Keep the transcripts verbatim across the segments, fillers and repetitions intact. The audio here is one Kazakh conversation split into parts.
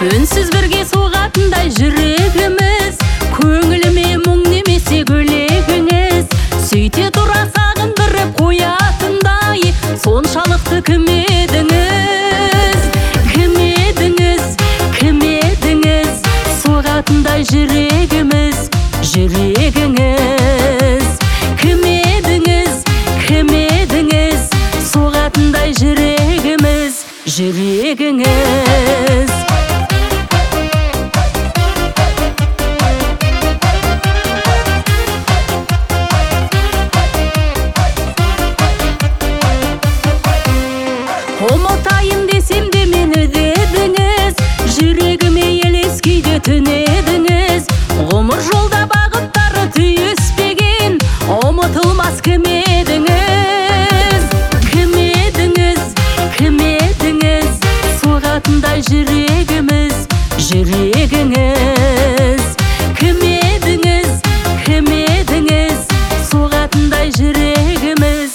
үнсіз бірге соғатындай жүрегіміз, көңіліме мұң немесе гүлегіңіз, сөйте тұра сағындырып қоятындай соншалықты кім едіңіз, кім едіңіз, кім едіңіз, соғатындай жүрегіміз, жүрегіңіз, кім едіңіз, кім едіңіз, соғатындай жүрегіміз, жүрегіңіз. Ұмытайын десем де мені дедіңіз, жүрегіме елес күйде түнедіңіз, ғұмыр жолда бағыттары түйіспеген ұмытылмас кім едіңіз, кім едіңіз, кім едіңіз, соғатындай жүрегіміз, жүрегіңіз, кім едіңіз, кім едіңіз, соғатындай жүрегіміз.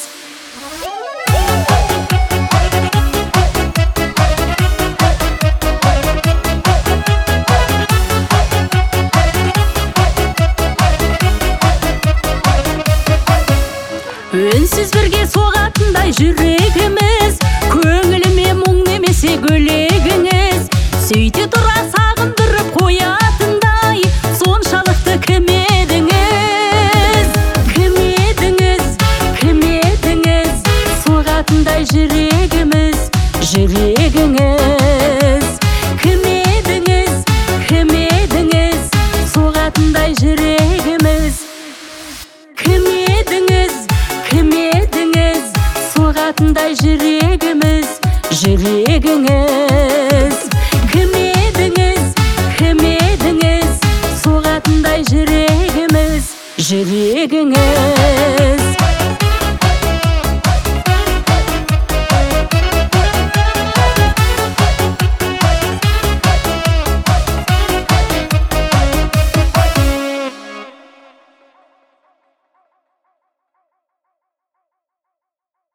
Үнсіз бірге соғатындай жүрегіміз, көңіліме мұң немесе гүлегіңіз, сөйте тұра сағындырып қоятындай соншалықты кім едіңіз, кім едіңіз, кім едіңіз, соғатындай жүрегіміз, жүрегіңіз, кім едіңіз, кім едіңіз, соғатындай жүрегіміз, кім едіңіз, кім едіңіз, соғатындай жүрегіміз, жүрегіңіз, кім едіңіз, кім едіңіз, соғатындай жүрегіміз, жүрегіңіз.